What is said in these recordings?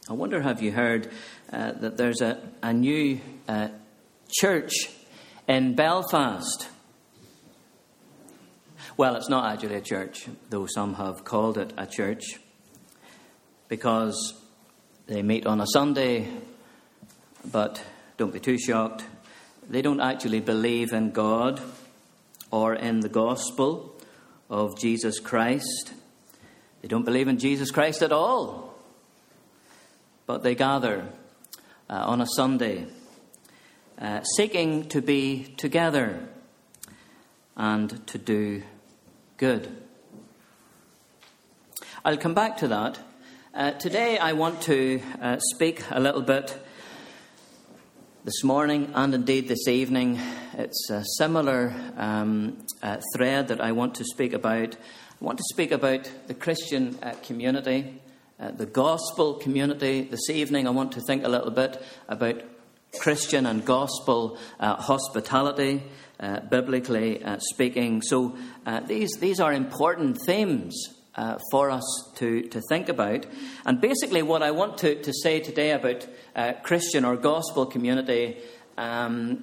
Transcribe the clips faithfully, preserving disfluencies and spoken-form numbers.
I wonder, have you heard uh, that there's a, a new uh, church in Belfast? Well, it's not actually a church, though some have called it a church, because they meet on a Sunday, but don't be too shocked, they don't actually believe in God or in the gospel of Jesus Christ. They don't believe in Jesus Christ at all. But they gather uh, on a Sunday, uh, seeking to be together and to do good. I'll come back to that. Uh, today I want to uh, speak a little bit this morning and indeed this evening. It's a similar um, uh, thread that I want to speak about. I want to speak about the Christian uh, community, uh, the gospel community. This evening I want to think a little bit about Christian and gospel uh, hospitality, uh, biblically uh, speaking. So uh, these, these are important themes Uh, for us to, to think about. And basically what I want to, to say today about uh, Christian or gospel community um,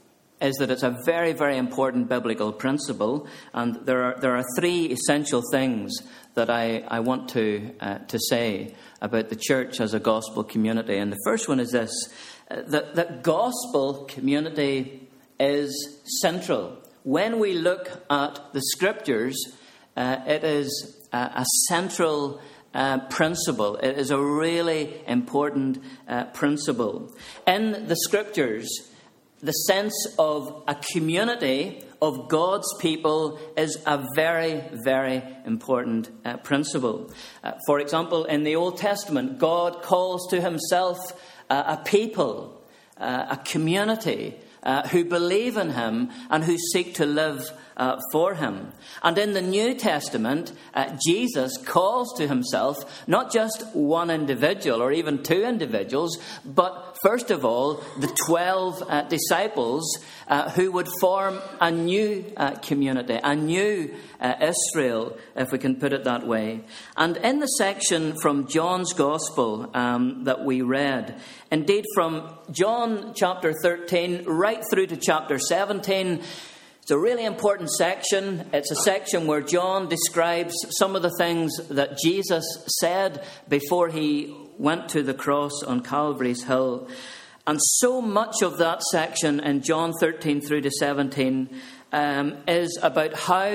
is that it's a very, very important biblical principle. And there are there are three essential things that I, I want to, uh, to say about the church as a gospel community. And the first one is this, uh, that, that gospel community is central. When we look at the scriptures, uh, it is a central uh, principle. It is a really important uh, principle. In the scriptures, the sense of a community of God's people is a very, very important uh, principle. Uh, for example, in the Old Testament, God calls to himself uh, a people, uh, a community uh, who believe in him and who seek to live Uh, for him. And in the New Testament, uh, Jesus calls to himself not just one individual or even two individuals, but first of all, the twelve uh, disciples uh, who would form a new uh, community, a new uh, Israel, if we can put it that way. And in the section from John's Gospel um, that we read, indeed from John chapter thirteen right through to chapter seventeen, it's a really important section. It's a section where John describes some of the things that Jesus said before he went to the cross on Calvary's Hill. And so much of that section in John thirteen through to seventeen um, is about how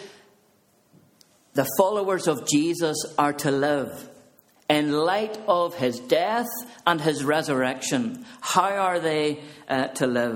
the followers of Jesus are to live in light of his death and his resurrection. How are they uh, to live?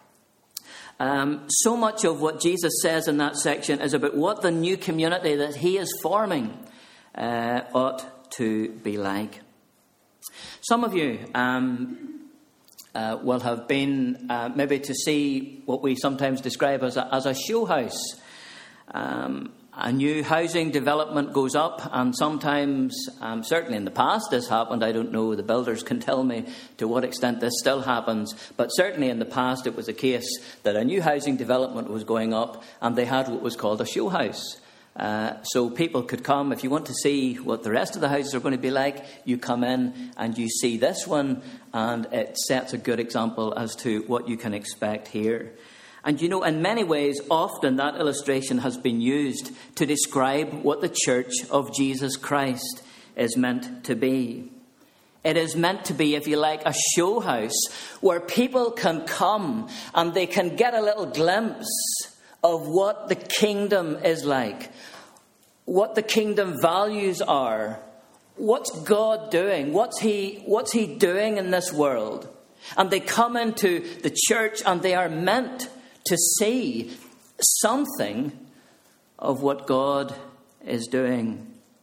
Um, so much of what Jesus says in that section is about what the new community that he is forming uh, ought to be like. Some of you um, uh, will have been uh, maybe to see what we sometimes describe as a, as a show house. Um, a new housing development goes up, and sometimes, um, certainly in the past this happened, I don't know, the builders can tell me to what extent this still happens, but certainly in the past it was a case that a new housing development was going up and they had what was called a show house. Uh, so people could come. If you want to see what the rest of the houses are going to be like, you come in and you see this one, and it sets a good example as to what you can expect here. And you know, in many ways, often that illustration has been used to describe what the church of Jesus Christ is meant to be. It is meant to be, if you like, a show house where people can come and they can get a little glimpse of what the kingdom is like, what the kingdom values are, what's God doing, what's he, what's he doing in this world. And they come into the church and they are meant to see something of what God is doing.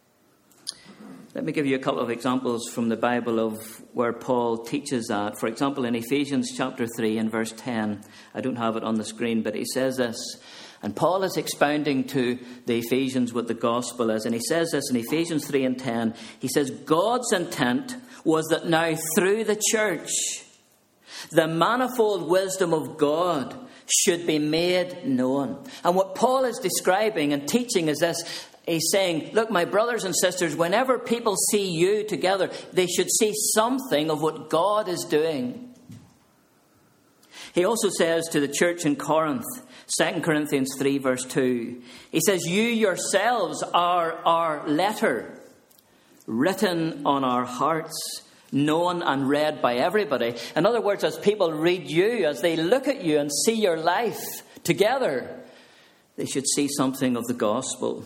Let me give you a couple of examples from the Bible of where Paul teaches that. For example, in Ephesians chapter three and verse ten. I don't have it on the screen, but he says this. And Paul is expounding to the Ephesians what the gospel is. And he says this in Ephesians three and ten. He says, God's intent was that now through the church, the manifold wisdom of God should be made known. And what Paul is describing and teaching is this. He's saying, look, my brothers and sisters, whenever people see you together, they should see something of what God is doing. He also says to the church in Corinth, Second Corinthians three, verse two, he says, you yourselves are our letter, written on our hearts, known and read by everybody. In other words, as people read you, as they look at you and see your life together, they should see something of the gospel.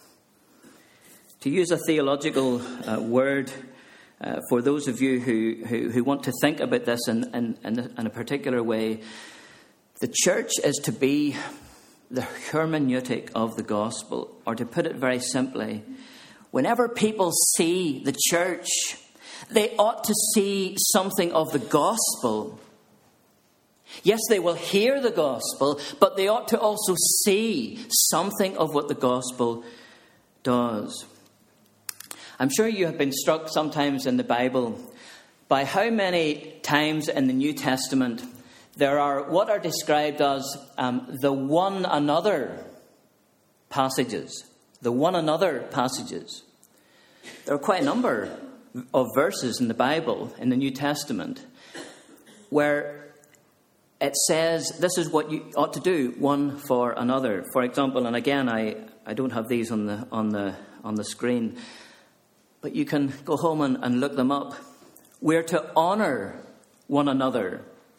To use a theological uh, word uh, for those of you who, who, who want to think about this in, in, in a particular way, the church is to be the hermeneutic of the gospel. Or to put it very simply, whenever people see the church, they ought to see something of the gospel. Yes, they will hear the gospel, but they ought to also see something of what the gospel does. I'm sure you have been struck sometimes in the Bible by how many times in the New Testament there are what are described as um, the one another passages. The one another passages. There are quite a number of verses in the Bible, in the New Testament, where it says this is what you ought to do one for another. For example, and again, I, I don't have these on the on the on the screen, but you can go home and, and look them up. We're to honour one another.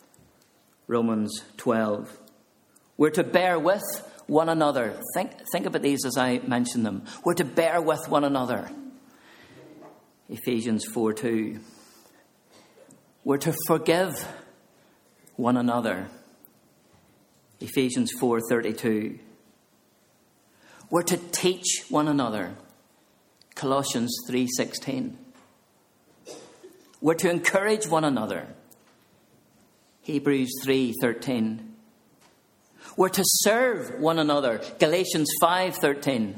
Romans twelve. We're to bear with one another. Think think about these as I mention them. We're to bear with one another. Ephesians four two. We're to forgive one another. Ephesians four thirty-two. We're to teach one another. Colossians three sixteen. We're to encourage one another. Hebrews three thirteen. We're to serve one another. Galatians five thirteen.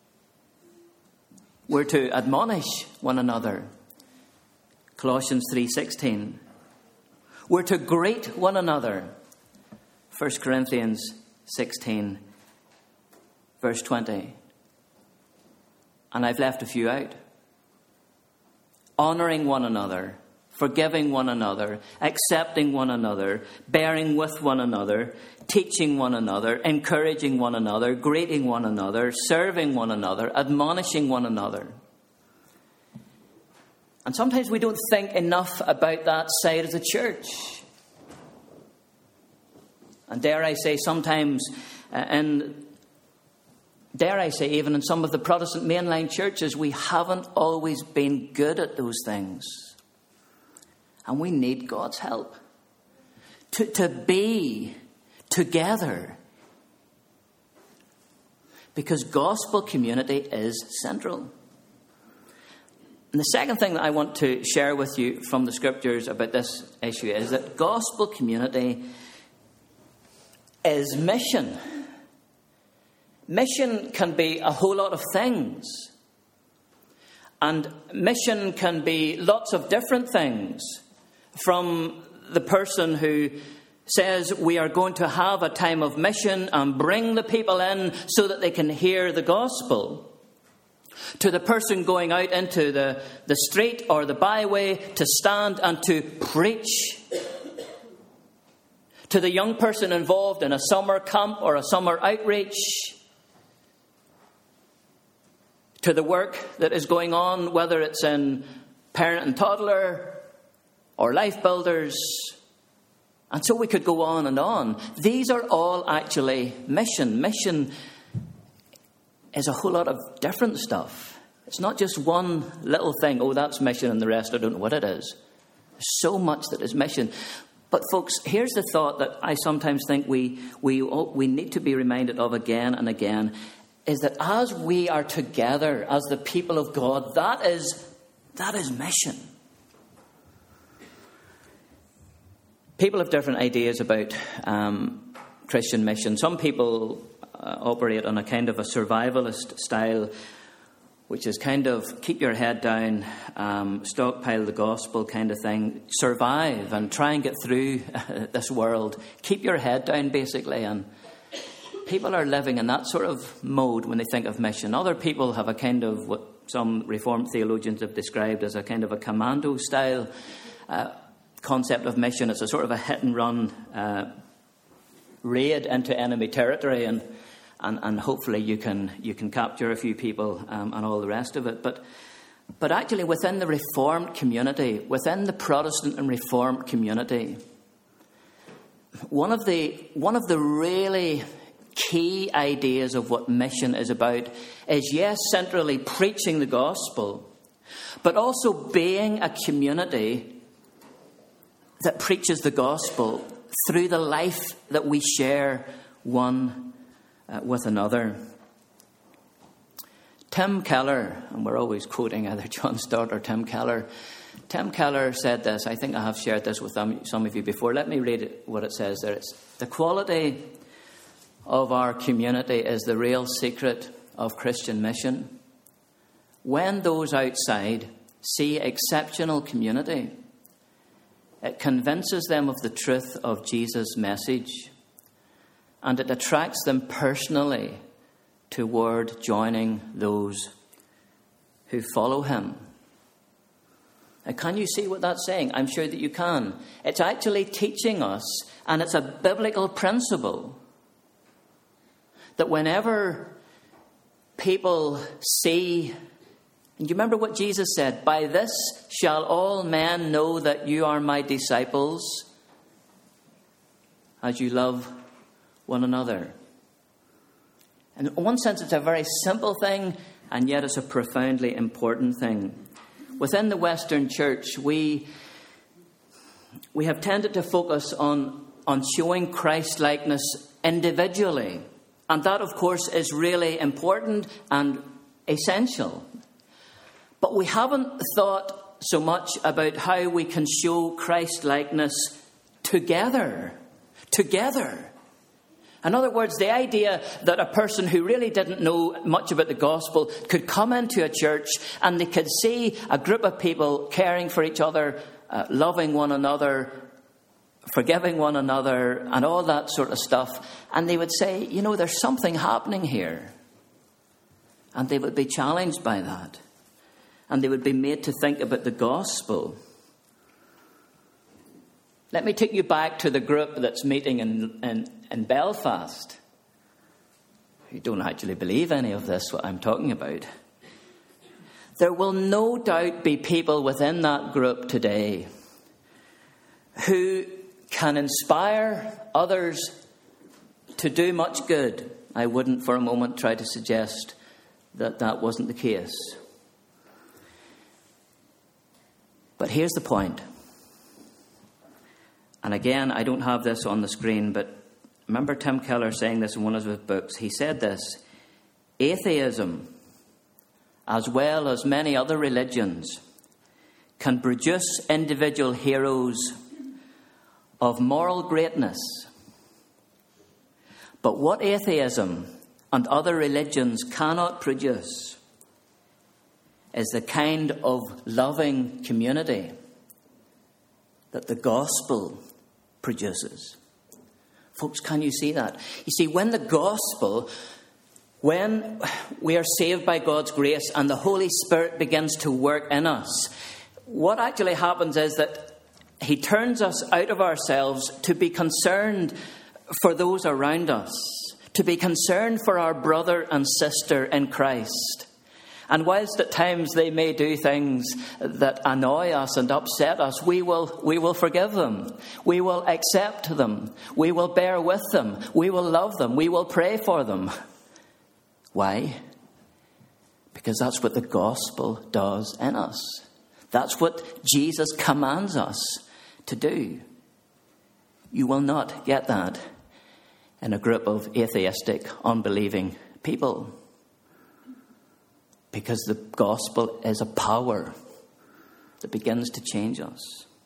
We're to admonish one another. Colossians three sixteen. We're to greet one another. First Corinthians sixteen, verse twenty. And I've left a few out. Honouring one another, forgiving one another, accepting one another, bearing with one another, teaching one another, encouraging one another, greeting one another, serving one another, admonishing one another. And sometimes we don't think enough about that side of the church. And dare I say, sometimes, uh, in, dare I say, even in some of the Protestant mainline churches, we haven't always been good at those things. And we need God's help to, to be together. Because gospel community is central. And the second thing that I want to share with you from the scriptures about this issue is that gospel community is mission. Mission can be a whole lot of things. And mission can be lots of different things. From the person who says we are going to have a time of mission and bring the people in so that they can hear the gospel, to the person going out into the, the street or the byway to stand and to preach, to the young person involved in a summer camp or a summer outreach, to the work that is going on, whether it's in parent and toddler or life builders. And so we could go on and on. These are all actually mission. Mission is a whole lot of different stuff. It's not just one little thing. Oh, that's mission, and the rest I don't know what it is. There's so much that is mission. But folks, here's the thought that I sometimes think we we we need to be reminded of again and again, is that as we are together as the people of God, that is that is mission. People have different ideas about um, Christian mission. Some people uh, operate on a kind of a survivalist style, which is kind of keep your head down, um, stockpile the gospel kind of thing, survive and try and get through this world. Keep your head down, basically, and people are living in that sort of mode when they think of mission. Other people have a kind of what some Reformed theologians have described as a kind of a commando style uh, concept of mission. It's a sort of a hit and run uh, raid into enemy territory, and, and and hopefully you can you can capture a few people um, and all the rest of it. But but actually within the Reformed community, within the Protestant and Reformed community, one of the one of the really key ideas of what mission is about is, yes, centrally preaching the gospel, but also being a community that preaches the gospel through the life that we share one uh, with another. Tim Keller, and we're always quoting either John Stott or Tim Keller. Tim Keller said this. I think I have shared this with some of you before. Let me read it, what it says there. It's, the quality of our community is the real secret of Christian mission. When those outside see exceptional community, it convinces them of the truth of Jesus' message, and it attracts them personally toward joining those who follow him. And can you see what that's saying? I'm sure that you can. It's actually teaching us, and it's a biblical principle, that whenever people see, and you remember what Jesus said, by this shall all men know that you are my disciples, as you love one another. And in one sense, it's a very simple thing, and yet it's a profoundly important thing. Within the Western Church, we we have tended to focus on, on showing Christ-likeness individually. And that, of course, is really important and essential. But we haven't thought so much about how we can show Christ-likeness together. Together. In other words, the idea that a person who really didn't know much about the gospel could come into a church and they could see a group of people caring for each other, uh, loving one another, forgiving one another, and all that sort of stuff. And they would say, you know, there's something happening here. And they would be challenged by that. And they would be made to think about the gospel. Let me take you back to the group that's meeting in, in, in Belfast. You don't actually believe any of this, what I'm talking about. There will no doubt be people within that group today who can inspire others to do much good. I wouldn't for a moment try to suggest that that wasn't the case. But here's the point. And again, I don't have this on the screen, but remember Tim Keller saying this in one of his books. He said this: atheism, as well as many other religions, can produce individual heroes of moral greatness. But what atheism and other religions cannot produce is the kind of loving community that the gospel produces. Folks, can you see that? You see, when the gospel, when we are saved by God's grace and the Holy Spirit begins to work in us, what actually happens is that he turns us out of ourselves to be concerned for those around us, to be concerned for our brother and sister in Christ. And whilst at times they may do things that annoy us and upset us, we will we will forgive them. We will accept them. We will bear with them. We will love them. We will pray for them. Why? Because that's what the gospel does in us. That's what Jesus commands us to do. You will not get that in a group of atheistic, unbelieving people. Because the gospel is a power that begins to change us.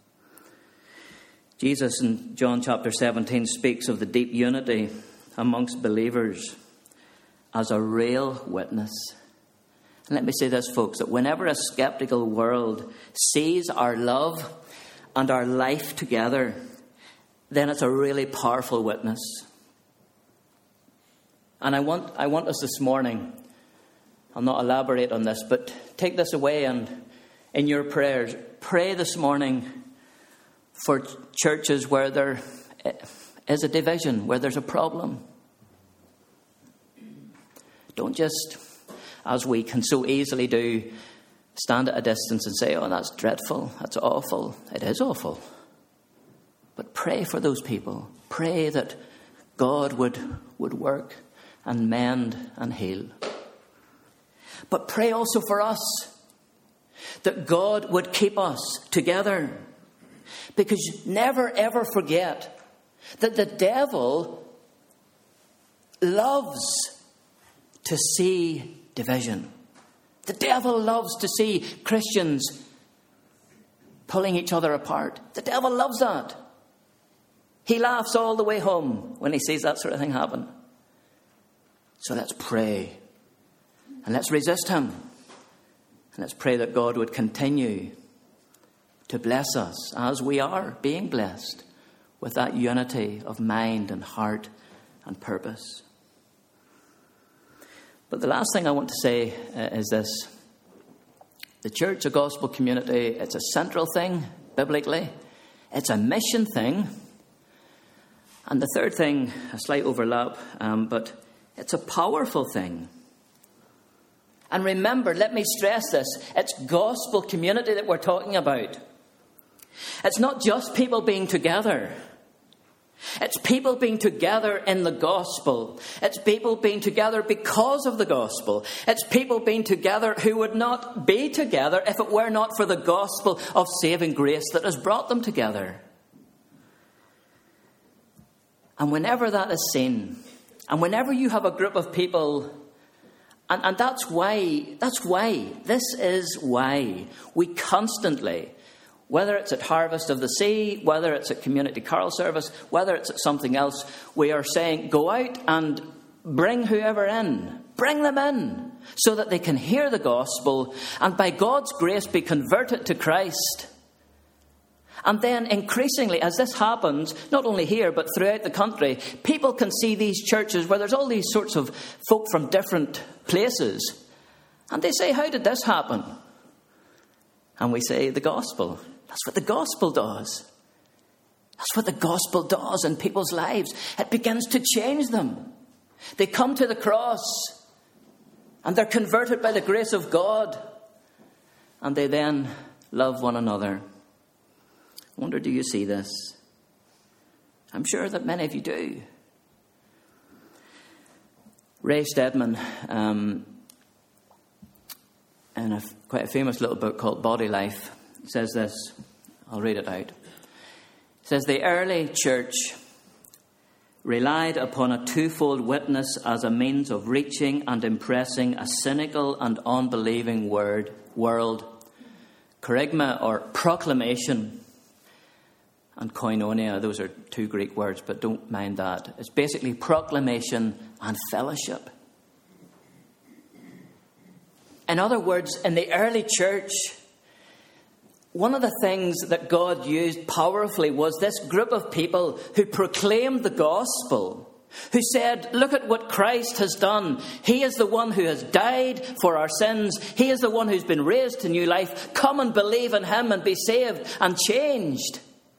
Jesus in John chapter seventeen speaks of the deep unity amongst believers as a real witness. And let me say this, folks, that whenever a skeptical world sees our love and our life together, then it's a really powerful witness. And I want I want us this morning, I'll not elaborate on this, but take this away and in your prayers, pray this morning for churches where there is a division, where there's a problem. Don't just, as we can so easily do, stand at a distance and say, oh, that's dreadful, that's awful. It is awful. But pray for those people. Pray that God would, would work and mend and heal. But pray also for us, that God would keep us together. Because never ever forget that the devil loves to see division. The devil loves to see Christians pulling each other apart. The devil loves that. He laughs all the way home when he sees that sort of thing happen. So let's pray. And let's resist him. And let's pray that God would continue to bless us as we are being blessed with that unity of mind and heart and purpose. But the last thing I want to say uh, is this. The church, a gospel community, it's a central thing biblically. It's a mission thing. And the third thing, a slight overlap, um, but it's a powerful thing. And remember, let me stress this, it's gospel community that we're talking about. It's not just people being together. It's people being together in the gospel. It's people being together because of the gospel. It's people being together who would not be together if it were not for the gospel of saving grace that has brought them together. And whenever that is seen, and whenever you have a group of people, and, and that's why, that's why, this is why we constantly, whether it's at Harvest of the Sea, whether it's at Community Carol Service, whether it's at something else, we are saying, go out and bring whoever in. Bring them in so that they can hear the gospel and by God's grace be converted to Christ. And then increasingly, as this happens, not only here but throughout the country, people can see these churches where there's all these sorts of folk from different places. And they say, how did this happen? And we say, the gospel. That's what the gospel does. That's what the gospel does in people's lives. It begins to change them. They come to the cross and they're converted by the grace of God. And they then love one another. I wonder, do you see this? I'm sure that many of you do. Ray Stedman, um, in a, quite a famous little book called Body Life, says this. I'll read it out. It says, the early church relied upon a twofold witness as a means of reaching and impressing a cynical and unbelieving word, world. Kerygma, or proclamation, and koinonia, those are two Greek words, but don't mind that. It's basically proclamation and fellowship. In other words, in the early church, one of the things that God used powerfully was this group of people who proclaimed the gospel, who said, look at what Christ has done. He is the one who has died for our sins. He is the one who's been raised to new life. Come and believe in him and be saved and changed.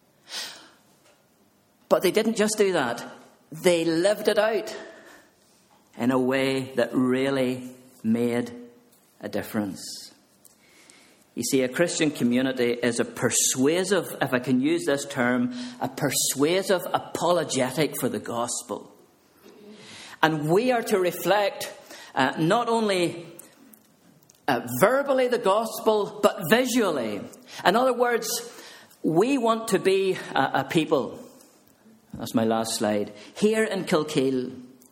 But they didn't just do that. They lived it out in a way that really made a difference. You see, a Christian community is a persuasive, if I can use this term, a persuasive apologetic for the gospel. And we are to reflect uh, not only uh, verbally the gospel, but visually. In other words, we want to be a, a people. That's my last slide. Here in Kilkeel,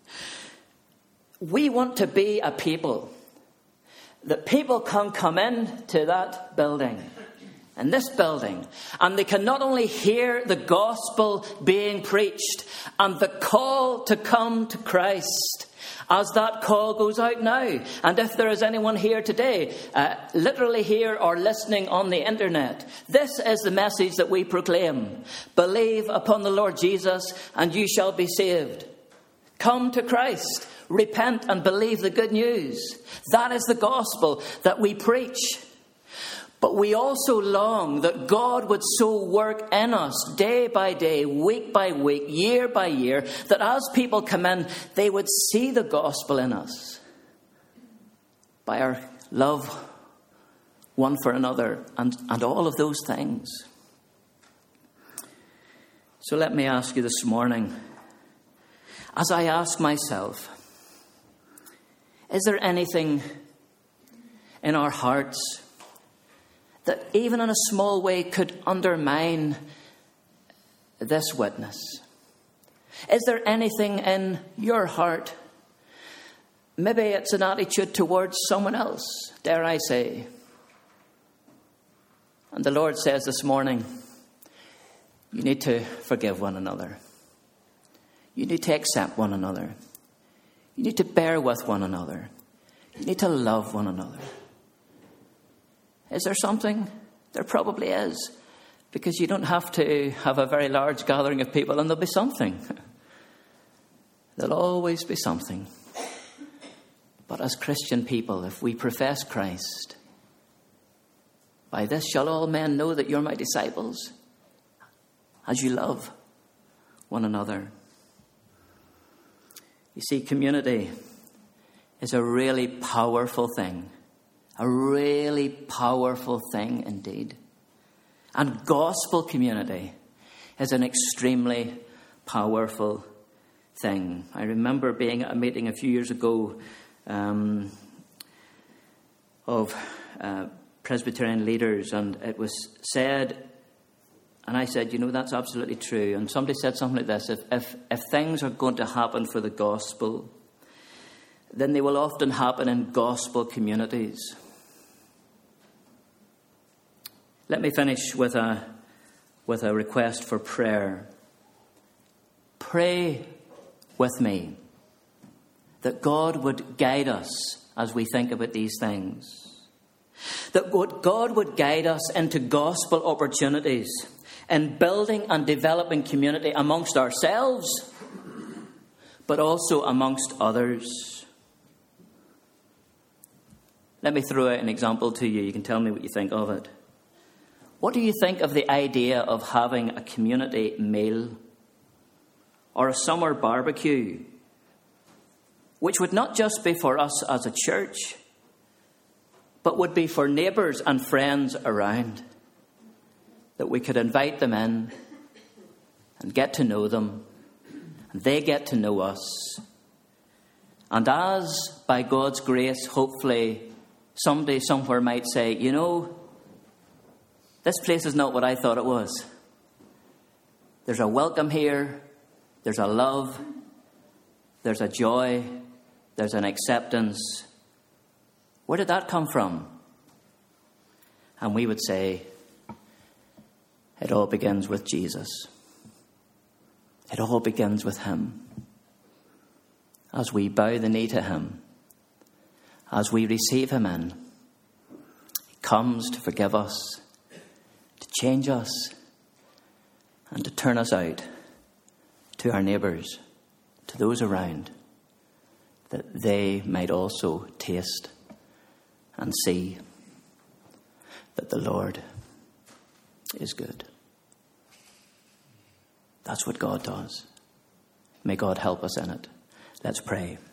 we want to be a people that people can come in to that building, in this building, and they can not only hear the gospel being preached and the call to come to Christ, as that call goes out now. And if there is anyone here today, uh, literally here or listening on the internet, this is the message that we proclaim. Believe upon the Lord Jesus and you shall be saved. Come to Christ. Repent and believe the good news. That is the gospel that we preach. But we also long that God would so work in us day by day, week by week, year by year, that as people come in, they would see the gospel in us by our love one for another and, and all of those things. So let me ask you this morning, as I ask myself, is there anything in our hearts that even in a small way could undermine this witness? Is there anything in your heart? Maybe it's an attitude towards someone else, dare I say. And the Lord says this morning, you need to forgive one another. You need to accept one another. You need to bear with one another. You need to love one another. Is there something? There probably is. Because you don't have to have a very large gathering of people and there'll be something. There'll always be something. But as Christian people, if we profess Christ, by this shall all men know that you're my disciples, as you love one another. You see, community is a really powerful thing. A really powerful thing indeed. And gospel community is an extremely powerful thing. I remember being at a meeting a few years ago um, of uh, Presbyterian leaders, and it was said, and I said, you know, that's absolutely true. And somebody said something like this, if, if, if things are going to happen for the gospel, then they will often happen in gospel communities. Let me finish with a, with a request for prayer. Pray with me that God would guide us as we think about these things. That God would guide us into gospel opportunities in building and developing community amongst ourselves, but also amongst others. Let me throw out an example to you. You can tell me what you think of it. What do you think of the idea of having a community meal or a summer barbecue, which would not just be for us as a church, but would be for neighbours and friends around, that we could invite them in and get to know them, and they get to know us. And as, by God's grace, hopefully, somebody somewhere might say, you know, this place is not what I thought it was. There's a welcome here. There's a love. There's a joy. There's an acceptance. Where did that come from? And we would say, it all begins with Jesus. It all begins with him. As we bow the knee to him, as we receive him in, he comes to forgive us, to change us, and to turn us out to our neighbours, to those around, that they might also taste and see that the Lord is good. That's what God does. May God help us in it. Let's pray.